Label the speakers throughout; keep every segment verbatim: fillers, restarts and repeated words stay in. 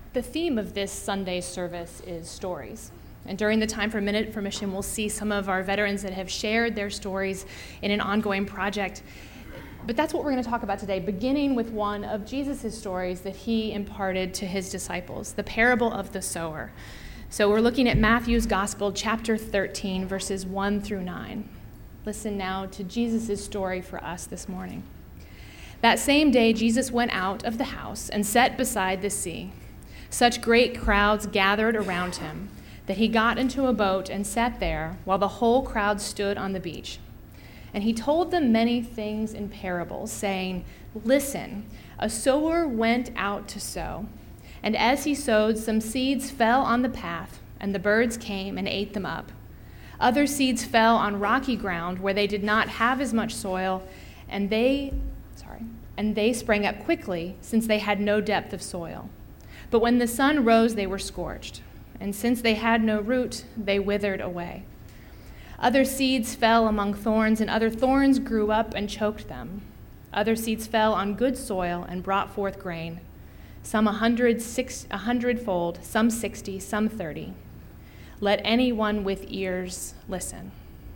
Speaker 1: The theme of this Sunday service is stories. And during the time for Minute for Mission, we'll see some of our veterans that have shared their stories in an ongoing project. But that's what we're going to talk about today, beginning with one of Jesus' stories that he imparted to his disciples, the parable of the sower. So we're looking at Matthew's Gospel, chapter thirteen, verses one through nine. Listen now to Jesus' story for us this morning. That same day, Jesus went out of the house and sat beside the sea. Such great crowds gathered around him that he got into a boat and sat there while the whole crowd stood on the beach. And he told them many things in parables, saying, "Listen, a sower went out to sow. And as he sowed, some seeds fell on the path, and the birds came and ate them up. Other seeds fell on rocky ground where they did not have as much soil, and they, sorry, and they sprang up quickly, since they had no depth of soil. But when the sun rose, they were scorched, and since they had no root, they withered away. Other seeds fell among thorns, and other thorns grew up and choked them. Other seeds fell on good soil and brought forth grain, some a hundred, six, a hundredfold, some sixty, some thirty. Let anyone with ears listen."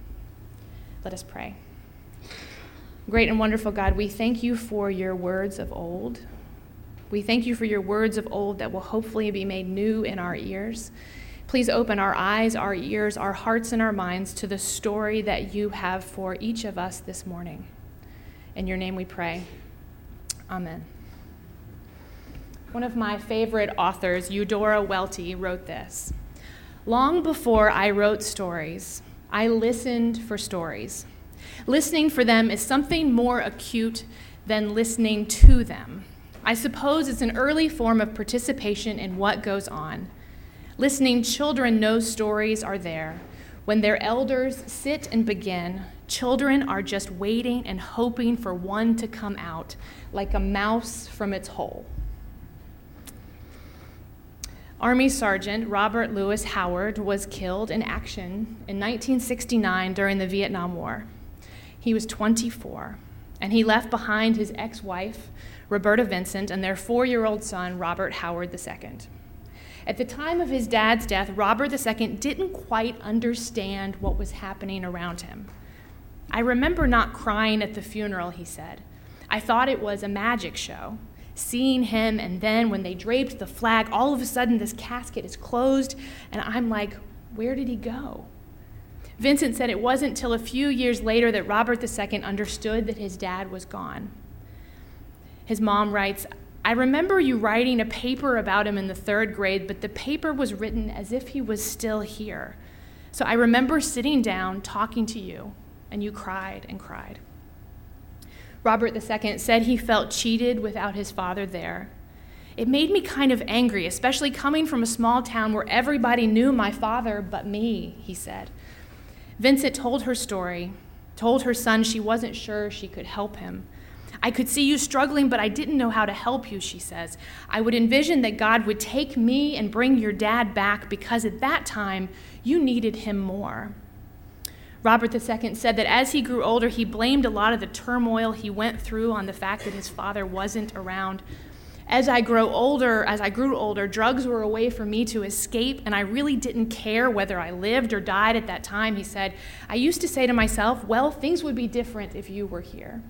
Speaker 1: Let us pray. Great and wonderful God, we thank you for your words of old. We thank you for your words of old that will hopefully be made new in our ears. Please open our eyes, our ears, our hearts, and our minds to the story that you have for each of us this morning. In your name we pray. Amen. One of my favorite authors, Eudora Welty, wrote this: "Long before I wrote stories, I listened for stories. Listening for them is something more acute than listening to them. I suppose it's an early form of participation in what goes on. Listening children know stories are there. When their elders sit and begin, children are just waiting and hoping for one to come out, like a mouse from its hole." Army Sergeant Robert Lewis Howard was killed in action in nineteen sixty-nine during the Vietnam War. He was twenty-four, and he left behind his ex-wife, Roberta Vincent, and their four-year-old son, Robert Howard the Second. At the time of his dad's death, Robert the Second didn't quite understand what was happening around him. "I remember not crying at the funeral," he said. "I thought it was a magic show. Seeing him, and then when they draped the flag, all of a sudden this casket is closed, and I'm like, where did he go?" Vincent said it wasn't till a few years later that Robert the Second understood that his dad was gone. His mom writes, "I remember you writing a paper about him in the third grade, but the paper was written as if he was still here. So I remember sitting down, talking to you, and you cried and cried." Robert the Second said he felt cheated without his father there. "It made me kind of angry, especially coming from a small town where everybody knew my father but me," he said. Vincent told her story, told her son she wasn't sure she could help him. "I could see you struggling, but I didn't know how to help you," she says. "I would envision that God would take me and bring your dad back because at that time you needed him more." Robert the Second said that as he grew older, he blamed a lot of the turmoil he went through on the fact that his father wasn't around. As I grow older, as I grew older, drugs were a way for me to escape, and I really didn't care whether I lived or died at that time, he said. "I used to say to myself, well, things would be different if you were here."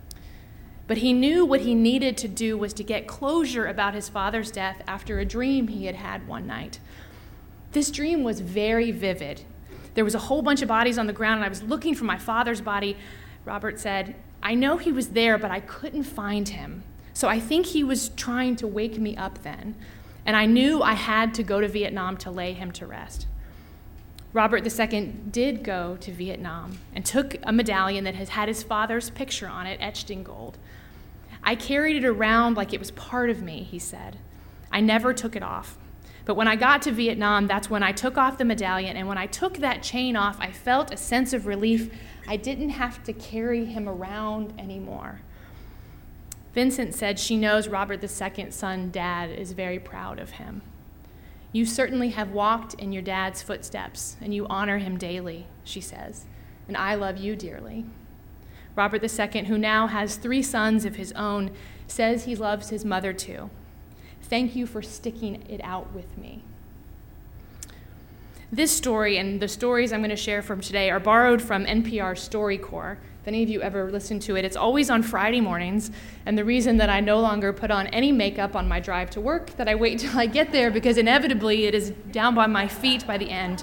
Speaker 1: But he knew what he needed to do was to get closure about his father's death after a dream he had had one night. This dream was very vivid. There was a whole bunch of bodies on the ground, and I was looking for my father's body. Robert said, "I know he was there, but I couldn't find him. So I think he was trying to wake me up then, and I knew I had to go to Vietnam to lay him to rest." Robert the Second did go to Vietnam and took a medallion that has had his father's picture on it etched in gold. "I carried it around like it was part of me," he said. "I never took it off. But when I got to Vietnam, that's when I took off the medallion, and when I took that chain off, I felt a sense of relief. I didn't have to carry him around anymore." Vincent said she knows Robert the Second's son, Dad, is very proud of him. "You certainly have walked in your dad's footsteps, and you honor him daily," she says, "and I love you dearly." Robert the Second, who now has three sons of his own, says he loves his mother too. Thank you for sticking it out with me. This story and the stories I'm going to share from today are borrowed from N P R's StoryCorps. If any of you ever listen to it, it's always on Friday mornings, and the reason that I no longer put on any makeup on my drive to work, that I wait till I get there, because inevitably it is down by my feet by the end.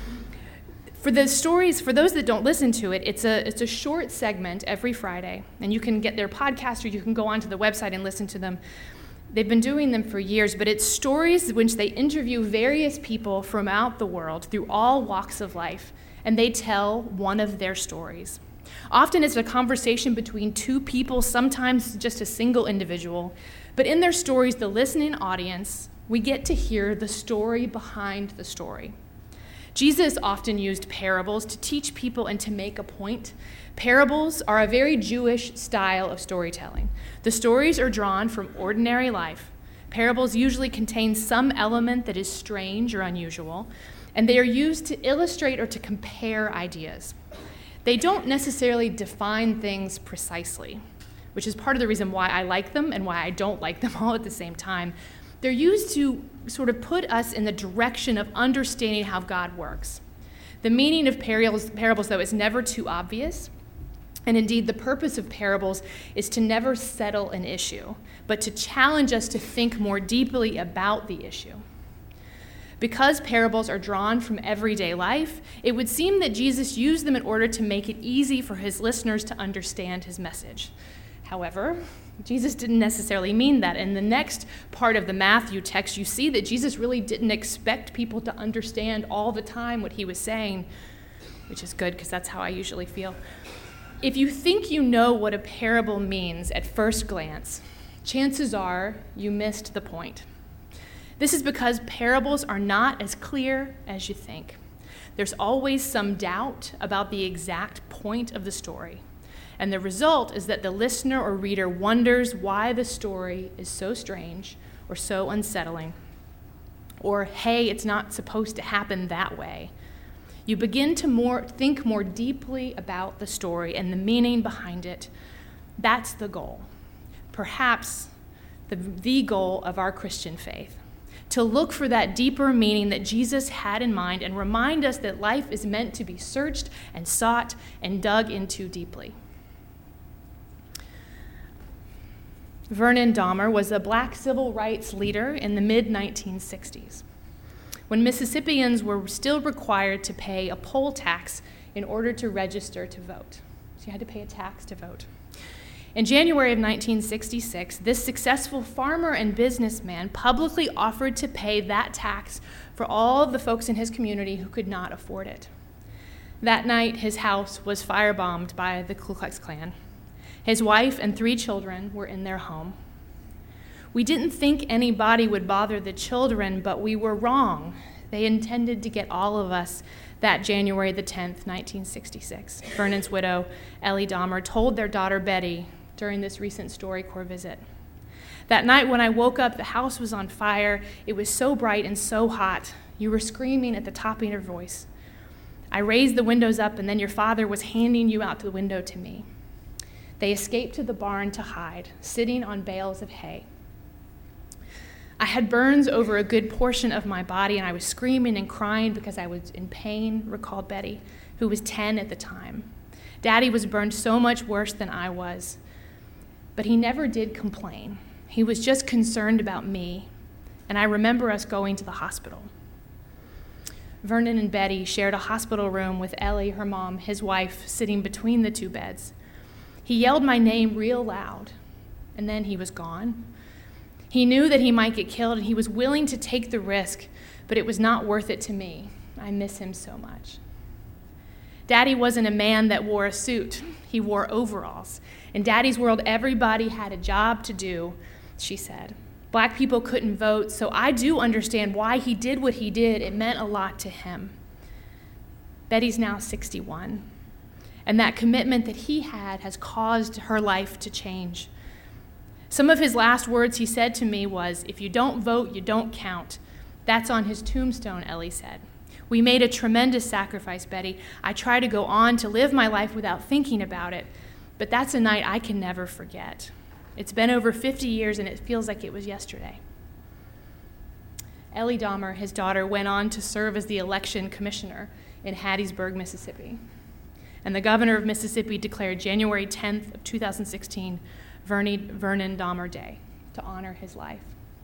Speaker 1: For the stories, for those that don't listen to it, it's a it's a short segment every Friday, and you can get their podcast or you can go onto the website and listen to them. They've been doing them for years, but it's stories in which they interview various people from out the world through all walks of life, and they tell one of their stories. Often it's a conversation between two people, sometimes just a single individual, but in their stories, the listening audience, we get to hear the story behind the story. Jesus often used parables to teach people and to make a point. Parables are a very Jewish style of storytelling. The stories are drawn from ordinary life. Parables usually contain some element that is strange or unusual, and they are used to illustrate or to compare ideas. They don't necessarily define things precisely, which is part of the reason why I like them and why I don't like them all at the same time. They're used to sort of put us in the direction of understanding how God works. The meaning of parables, parables, though, is never too obvious. And indeed, the purpose of parables is to never settle an issue, but to challenge us to think more deeply about the issue. Because parables are drawn from everyday life, it would seem that Jesus used them in order to make it easy for his listeners to understand his message. However, Jesus didn't necessarily mean that. In the next part of the Matthew text, you see that Jesus really didn't expect people to understand all the time what he was saying, which is good because that's how I usually feel. If you think you know what a parable means at first glance, chances are you missed the point. This is because parables are not as clear as you think. There's always some doubt about the exact point of the story. And the result is that the listener or reader wonders why the story is so strange or so unsettling. Or, hey, it's not supposed to happen that way. You begin to more think more deeply about the story and the meaning behind it. That's the goal. Perhaps the, the goal of our Christian faith. To look for that deeper meaning that Jesus had in mind and remind us that life is meant to be searched and sought and dug into deeply. Vernon Dahmer was a black civil rights leader in the mid nineteen sixties, when Mississippians were still required to pay a poll tax in order to register to vote. So you had to pay a tax to vote. In January of nineteen sixty-six, this successful farmer and businessman publicly offered to pay that tax for all of the folks in his community who could not afford it. That night, his house was firebombed by the Ku Klux Klan. His wife and three children were in their home. We didn't think anybody would bother the children, but we were wrong. They intended to get all of us that January the tenth, nineteen sixty-six. Vernon's widow, Ellie Dahmer, told their daughter Betty during this recent StoryCorps visit. That night when I woke up, the house was on fire. It was so bright and so hot. You were screaming at the top of your voice. I raised the windows up, and then your father was handing you out the window to me. They escaped to the barn to hide, sitting on bales of hay. I had burns over a good portion of my body, and I was screaming and crying because I was in pain, recalled Betty, who was ten at the time. Daddy was burned so much worse than I was, but he never did complain. He was just concerned about me, and I remember us going to the hospital. Vernon and Betty shared a hospital room with Ellie, her mom, his wife, sitting between the two beds. He yelled my name real loud, and then he was gone. He knew that he might get killed, and he was willing to take the risk, but it was not worth it to me. I miss him so much. Daddy wasn't a man that wore a suit. He wore overalls. In Daddy's world, everybody had a job to do, she said. Black people couldn't vote, so I do understand why he did what he did. It meant a lot to him. Betty's now sixty-one. And that commitment that he had has caused her life to change. Some of his last words he said to me was, "If you don't vote, you don't count." That's on his tombstone, Ellie said. We made a tremendous sacrifice, Betty. I try to go on to live my life without thinking about it, but that's a night I can never forget. It's been over fifty years, and it feels like it was yesterday. Ellie Dahmer, his daughter, went on to serve as the election commissioner in Hattiesburg, Mississippi. And the governor of Mississippi declared January tenth of two thousand sixteen Vernon Dahmer Day to honor his life.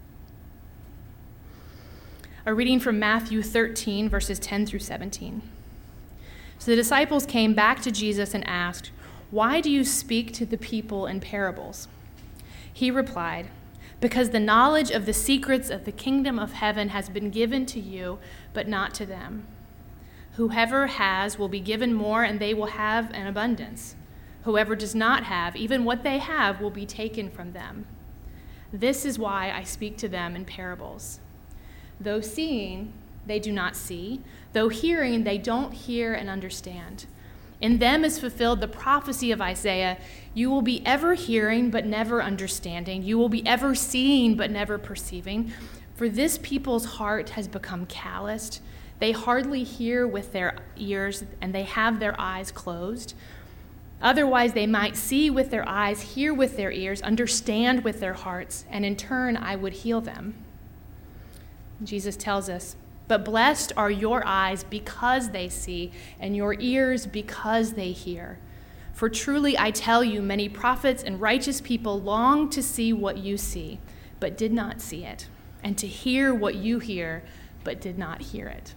Speaker 1: A reading from Matthew thirteen, verses ten through seventeen. So the disciples came back to Jesus and asked, "Why do you speak to the people in parables?" He replied, "Because the knowledge of the secrets of the kingdom of heaven has been given to you, but not to them. Whoever has will be given more, and they will have an abundance. Whoever does not have, even what they have will be taken from them. This is why I speak to them in parables. Though seeing, they do not see. Though hearing, they don't hear and understand. In them is fulfilled the prophecy of Isaiah. You will be ever hearing, but never understanding. You will be ever seeing, but never perceiving. For this people's heart has become calloused. They hardly hear with their ears, and they have their eyes closed. Otherwise, they might see with their eyes, hear with their ears, understand with their hearts, and in turn, I would heal them." Jesus tells us, "But blessed are your eyes because they see, and your ears because they hear. For truly I tell you, many prophets and righteous people longed to see what you see, but did not see it, and to hear what you hear, but did not hear it."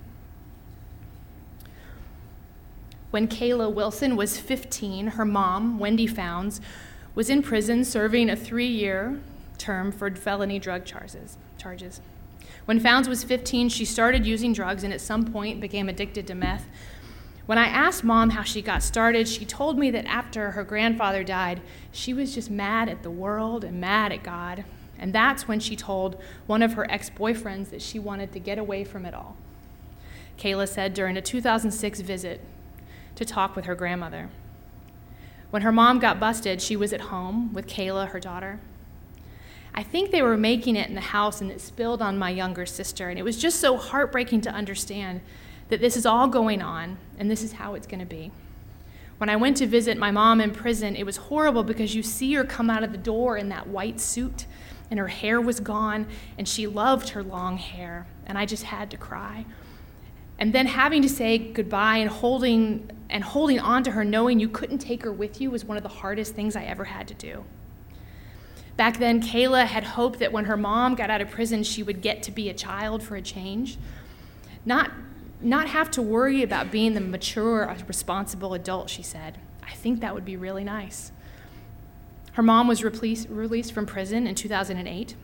Speaker 1: When Kayla Wilson was fifteen, her mom, Wendy Founds, was in prison serving a three-year term for felony drug charges. charges. When Founds was fifteen, she started using drugs and at some point became addicted to meth. When I asked Mom how she got started, she told me that after her grandfather died, she was just mad at the world and mad at God. And that's when she told one of her ex-boyfriends that she wanted to get away from it all. Kayla said during a two thousand six visit to talk with her grandmother. When her mom got busted, she was at home with Kayla, her daughter. I think they were making it in the house and it spilled on my younger sister, and it was just so heartbreaking to understand that this is all going on and this is how it's going to be. When I went to visit my mom in prison, it was horrible because you see her come out of the door in that white suit and her hair was gone and she loved her long hair, and I just had to cry. And then having to say goodbye and holding and holding on to her, knowing you couldn't take her with you, was one of the hardest things I ever had to do. Back then, Kayla had hoped that when her mom got out of prison, she would get to be a child for a change, not, not have to worry about being the mature, responsible adult, she said. I think that would be really nice. Her mom was released, released from prison in two thousand eight.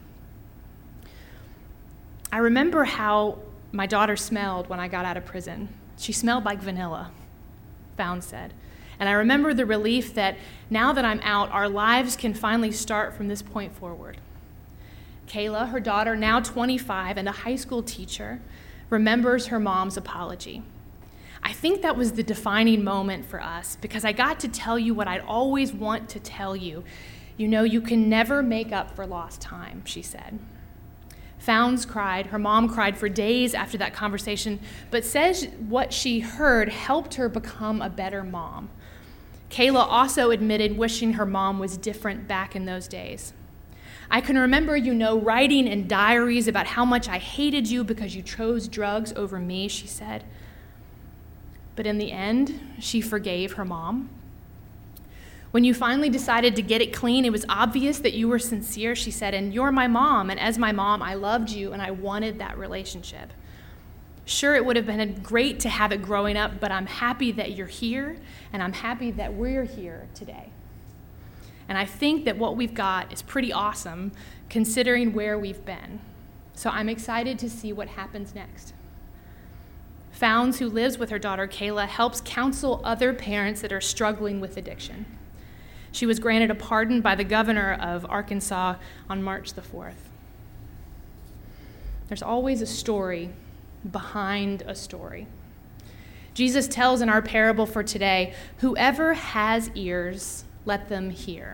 Speaker 1: I remember how my daughter smelled when I got out of prison. She smelled like vanilla, Found said. And I remember the relief that now that I'm out, our lives can finally start from this point forward. Kayla, her daughter, now twenty-five and a high school teacher, remembers her mom's apology. I think that was the defining moment for us because I got to tell you what I'd always want to tell you. You know, you can never make up for lost time, she said. Founds cried. Her mom cried for days after that conversation, but says what she heard helped her become a better mom. Kayla also admitted wishing her mom was different back in those days. I can remember, you know, writing in diaries about how much I hated you because you chose drugs over me, she said. But in the end, she forgave her mom. When you finally decided to get it clean, it was obvious that you were sincere, she said, and you're my mom, and as my mom, I loved you, and I wanted that relationship. Sure, it would have been great to have it growing up, but I'm happy that you're here, and I'm happy that we're here today. And I think that what we've got is pretty awesome, considering where we've been. So I'm excited to see what happens next. Founds, who lives with her daughter Kayla, helps counsel other parents that are struggling with addiction. She was granted a pardon by the governor of Arkansas on March the fourth. There's always a story behind a story. Jesus tells in our parable for today, whoever has ears, let them hear.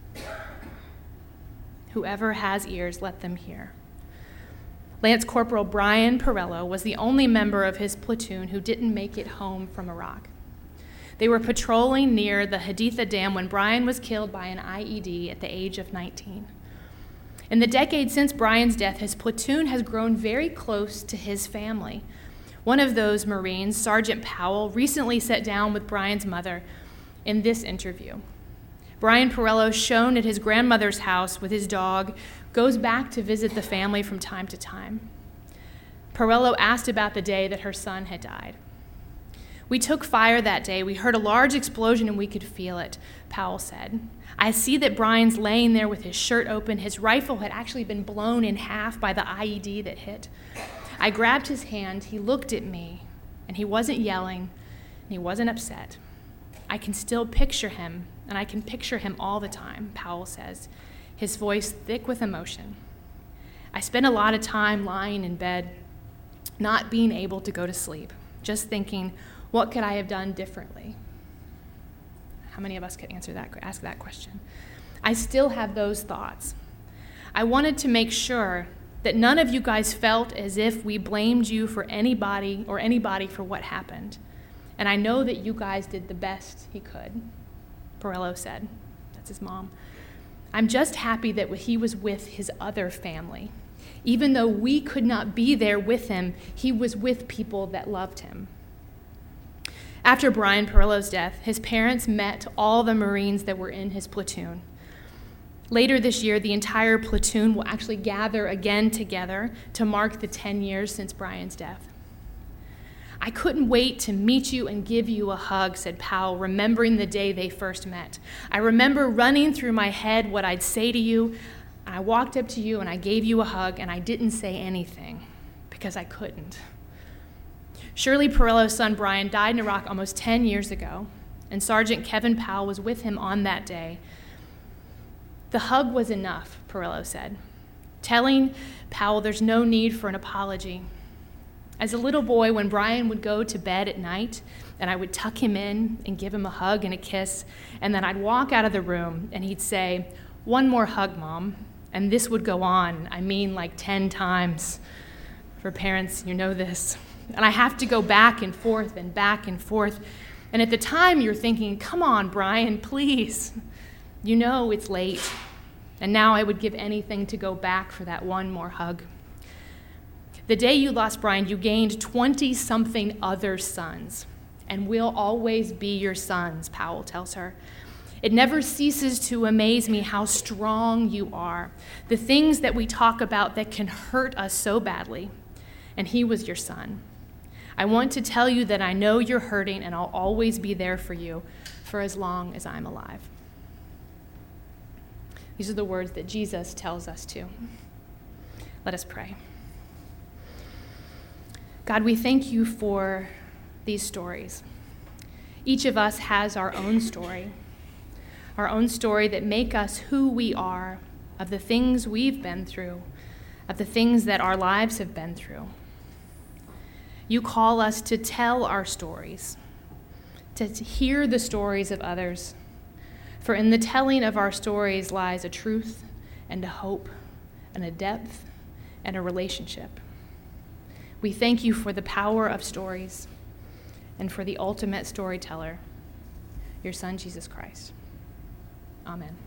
Speaker 1: Whoever has ears, let them hear. Lance Corporal Brian Perello was the only member of his platoon who didn't make it home from Iraq. They were patrolling near the Haditha Dam when Brian was killed by an I E D at the age of nineteen. In the decade since Brian's death, his platoon has grown very close to his family. One of those Marines, Sergeant Powell, recently sat down with Brian's mother in this interview. Brian Perello, shown at his grandmother's house with his dog, goes back to visit the family from time to time. Perello asked about the day that her son had died. "We took fire that day. We heard a large explosion and we could feel it," Powell said. "I see that Brian's laying there with his shirt open. His rifle had actually been blown in half by the I E D that hit. I grabbed his hand. He looked at me, and he wasn't yelling, and he wasn't upset. I can still picture him, and I can picture him all the time," Powell says, his voice thick with emotion. "I spent a lot of time lying in bed, not being able to go to sleep, just thinking, what could I have done differently?" How many of us could answer that, ask that question? I still have those thoughts. I wanted to make sure that none of you guys felt as if we blamed you for anybody or anybody for what happened. And I know that you guys did the best he could," Perello said. That's his mom. "I'm just happy that he was with his other family. Even though we could not be there with him, he was with people that loved him." After Brian Perello's death, his parents met all the Marines that were in his platoon. Later this year, the entire platoon will actually gather again together to mark the ten years since Brian's death. "I couldn't wait to meet you and give you a hug," said Powell, remembering the day they first met. "I remember running through my head what I'd say to you. I walked up to you and I gave you a hug, and I didn't say anything because I couldn't." Shirley Perello's son Brian died in Iraq almost ten years ago, and Sergeant Kevin Powell was with him on that day. "The hug was enough," Perello said, telling Powell there's no need for an apology. "As a little boy, when Brian would go to bed at night, and I would tuck him in and give him a hug and a kiss, and then I'd walk out of the room, and he'd say, 'One more hug, Mom,' and this would go on, I mean like ten times. For parents, you know this. And I have to go back and forth and back and forth. And at the time, you're thinking, 'Come on, Brian, please.' You know it's late. And now I would give anything to go back for that one more hug." The day you lost Brian, you gained twenty-something other sons, and will always be your sons, Powell tells her. "It never ceases to amaze me how strong you are, the things that we talk about that can hurt us so badly. And he was your son. I want to tell you that I know you're hurting, and I'll always be there for you for as long as I'm alive." These are the words that Jesus tells us to. Let us pray. God, we thank you for these stories. Each of us has our own story, our own story that make us who we are, of the things we've been through, of the things that our lives have been through. You call us to tell our stories, to hear the stories of others. For in the telling of our stories lies a truth and a hope and a depth and a relationship. We thank you for the power of stories and for the ultimate storyteller, your Son, Jesus Christ. Amen.